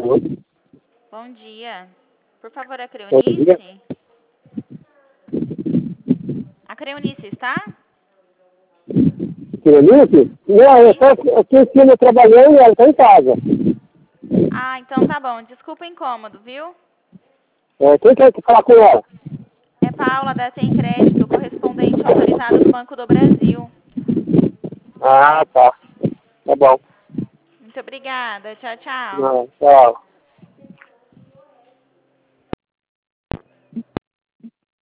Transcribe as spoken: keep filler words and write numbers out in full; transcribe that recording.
Bom dia. Por favor, a Bom dia. Creunice? A Creunice está? Creunice? Não, eu Isso. estou aqui em cima trabalhando e ela está em casa. Ah, então tá bom. Desculpa o incômodo, viu? É, quem quer falar com ela? É Paula da Sem Crédito, correspondente autorizado do Banco do Brasil. Ah, tá. Tá bom. Muito obrigada. Tchau, tchau. Não, tchau.